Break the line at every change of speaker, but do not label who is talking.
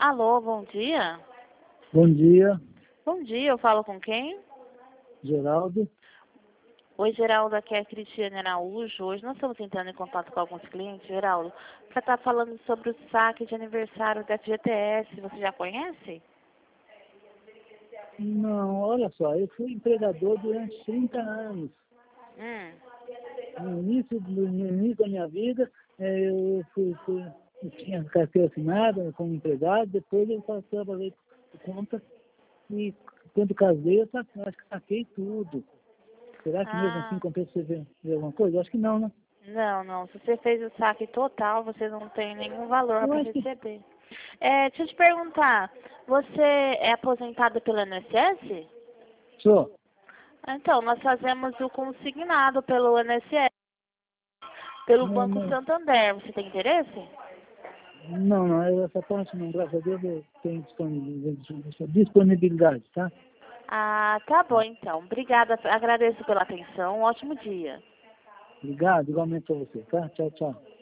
Alô, bom dia.
Bom dia,
Bom dia, eu falo com quem?
Geraldo.
Oi, Geraldo, aqui é a Cristiane Araújo. Hoje nós estamos entrando em contato com alguns clientes, Geraldo, para estar falando sobre o saque de aniversário da FGTS. Você já conhece?
Não, olha só, eu fui empregador durante 30 anos.
Hum.
No início da minha vida, eu tinha carteira assinada como empregado, depois eu trabalhei por conta e quando casei, acho que saquei tudo. Será que mesmo assim
Ah,
compensa você ver alguma coisa? Eu acho que não, né?
não. Se você fez o saque total, você não tem nenhum valor
Eu
para
acho que
receber. Deixa eu te perguntar, você é aposentado pelo INSS?
sou.
Então, nós fazemos o consignado pelo INSS, pelo
Não,
Banco
não,
Santander. Você tem interesse?
não, essa parte não, graças a Deus eu tenho disponibilidade, tá?
Ah, tá bom então. Obrigada, agradeço pela atenção. Um ótimo dia.
Obrigado, igualmente a você, tá? Tchau, tchau.